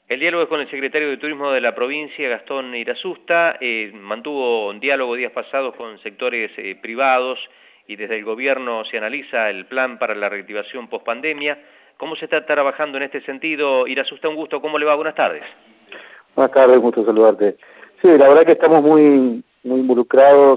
El diálogo es con el secretario de Turismo de la provincia, Gastón Irazusta. Mantuvo un diálogo días pasados con sectores privados y desde el gobierno se analiza el plan para la reactivación pospandemia. ¿Cómo se está trabajando en este sentido? Irazusta, un gusto. ¿Cómo le va? Buenas tardes. Buenas tardes, gusto saludarte. Sí, la verdad que estamos muy involucrados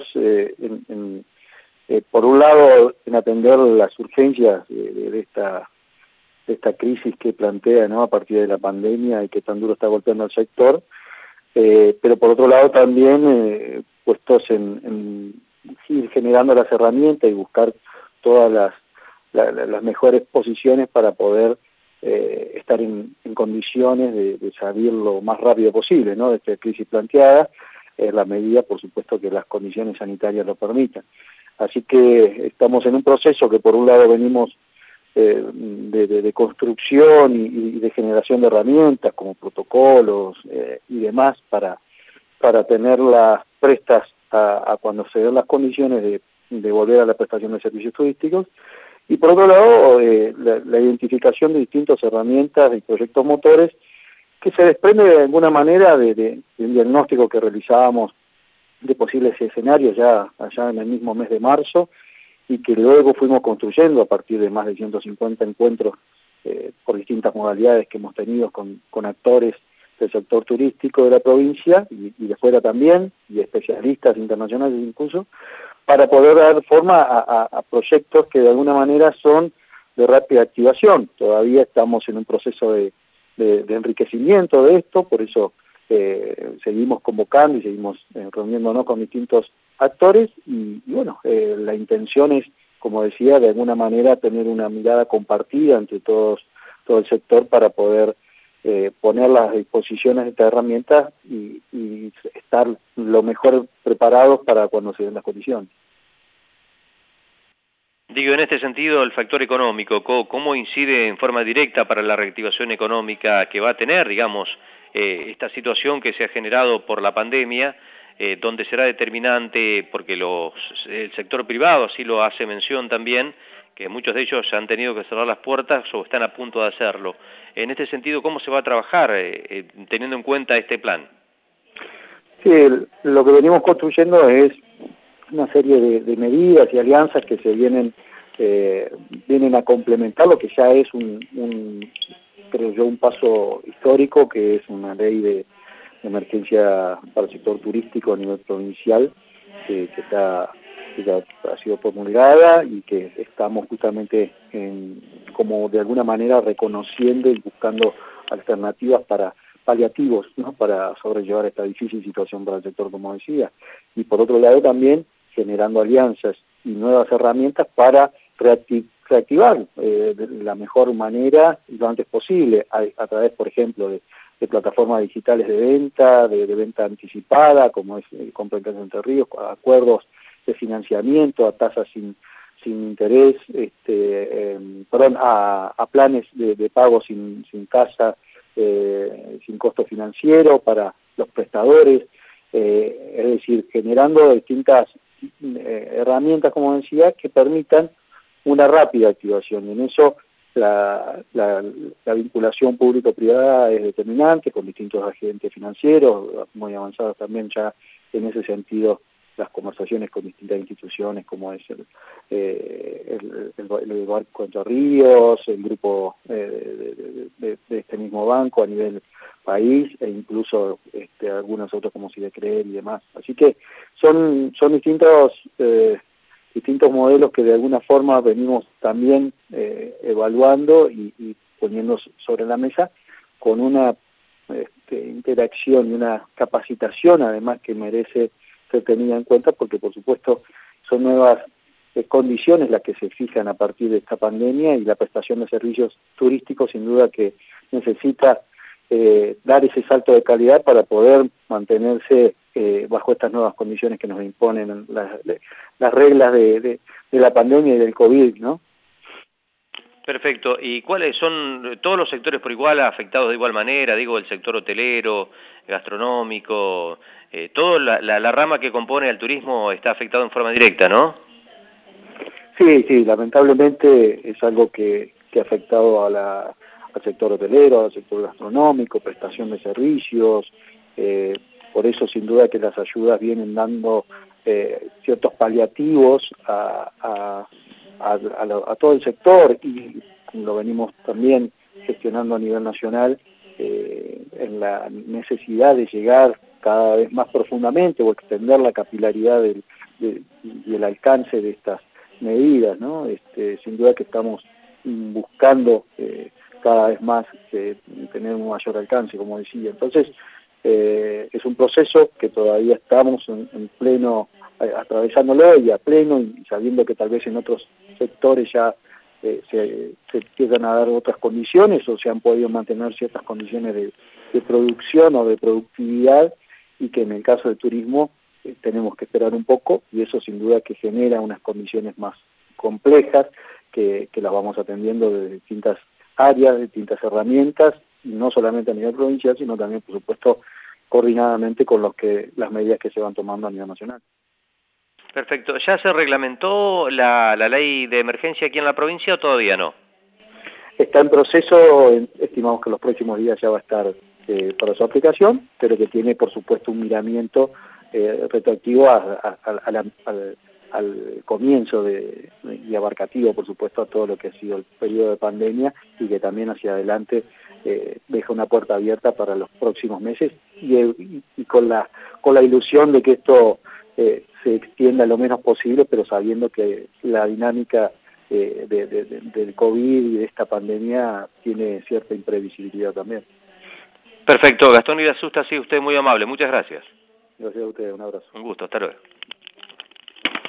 por un lado, en atender las urgencias de esta crisis que plantea, ¿no?, a partir de la pandemia y que tan duro está golpeando al sector, pero por otro lado también puestos en ir generando las herramientas y buscar todas las mejores posiciones para poder estar en condiciones de salir lo más rápido posible, ¿no?, de esta crisis planteada, en la medida, por supuesto, que las condiciones sanitarias lo permitan. Así que estamos en un proceso que por un lado venimos de construcción y de generación de herramientas como protocolos y demás para tenerlas prestas a cuando se den las condiciones de volver a la prestación de servicios turísticos. Y por otro lado, la identificación de distintas herramientas y proyectos motores que se desprende de alguna manera del diagnóstico que realizábamos de posibles escenarios ya allá en el mismo mes de marzo y que luego fuimos construyendo a partir de más de 150 encuentros por distintas modalidades que hemos tenido con actores del sector turístico de la provincia y de fuera también, y especialistas internacionales incluso, para poder dar forma a proyectos que de alguna manera son de rápida activación. Todavía estamos en un proceso de enriquecimiento de esto, por eso seguimos convocando y seguimos reuniéndonos con distintos actores y bueno, la intención es, como decía, de alguna manera tener una mirada compartida entre todo el sector para poder poner las disposiciones de estas herramientas y estar lo mejor preparados para cuando se den las condiciones. Digo, en este sentido, el factor económico, ¿cómo incide en forma directa para la reactivación económica que va a tener, digamos, esta situación que se ha generado por la pandemia, donde será determinante, porque el sector privado así lo hace mención también, que muchos de ellos han tenido que cerrar las puertas o están a punto de hacerlo? En este sentido, ¿cómo se va a trabajar teniendo en cuenta este plan? Sí, lo que venimos construyendo es una serie de medidas y alianzas que se vienen a complementar lo que ya es creo yo, un paso histórico, que es una ley de emergencia para el sector turístico a nivel provincial, que ya ha sido promulgada y que estamos justamente como de alguna manera reconociendo y buscando alternativas para paliativos, ¿no?, para sobrellevar esta difícil situación para el sector, como decía, y por otro lado también generando alianzas y nuevas herramientas para reactivar de la mejor manera y lo antes posible, a través, por ejemplo, de plataformas digitales de venta anticipada, como es Compra en Casa Entre Ríos, acuerdos de financiamiento a tasas sin interés, a planes de pago sin tasa, sin costo financiero para los prestadores, es decir, generando distintas herramientas, como decía, que permitan una rápida activación. Y en eso la vinculación público-privada es determinante, con distintos agentes financieros, muy avanzados también ya en ese sentido las conversaciones con distintas instituciones, como es el Banco Entre Ríos, el grupo de este mismo banco a nivel país, e incluso algunos otros como Sidecred y demás. Así que son distintos modelos que de alguna forma venimos también evaluando y poniendo sobre la mesa con una interacción y una capacitación además que merece ser tenida en cuenta, porque por supuesto son nuevas condiciones las que se fijan a partir de esta pandemia, y la prestación de servicios turísticos sin duda que necesita dar ese salto de calidad para poder mantenerse bajo estas nuevas condiciones que nos imponen las reglas de la pandemia y del COVID, ¿no? Perfecto. ¿Y cuáles son todos los sectores por igual afectados de igual manera? Digo, el sector hotelero, gastronómico, toda la rama que compone al turismo está afectado en forma directa, ¿no? Sí, lamentablemente es algo que ha afectado a al sector hotelero, al sector gastronómico, prestación de servicios. Por eso, sin duda, que las ayudas vienen dando ciertos paliativos a todo el sector, y lo venimos también gestionando a nivel nacional, en la necesidad de llegar cada vez más profundamente o extender la capilaridad y el alcance de estas medidas, ¿no? Sin duda que estamos buscando cada vez más tener un mayor alcance, como decía. Entonces, es un proceso que todavía estamos en pleno, atravesándolo y a pleno, y sabiendo que tal vez en otros sectores ya se empiezan a dar otras condiciones, o se han podido mantener ciertas condiciones de producción o de productividad, y que en el caso del turismo tenemos que esperar un poco, y eso sin duda que genera unas condiciones más complejas que las vamos atendiendo de distintas áreas, de distintas herramientas, no solamente a nivel provincial, sino también, por supuesto, coordinadamente con las medidas que se van tomando a nivel nacional. Perfecto. ¿Ya se reglamentó la ley de emergencia aquí en la provincia o todavía no? Está en proceso, estimamos que los próximos días ya va a estar para su aplicación, pero que tiene, por supuesto, un miramiento retroactivo al comienzo y abarcativo, por supuesto, a todo lo que ha sido el periodo de pandemia, y que también hacia adelante deja una puerta abierta para los próximos meses, y con la ilusión de que esto se extienda lo menos posible, pero sabiendo que la dinámica del COVID y de esta pandemia tiene cierta imprevisibilidad también. Perfecto. Gastón Irazusta, sí, usted muy amable. Muchas gracias. Gracias a usted, un abrazo. Un gusto, hasta luego.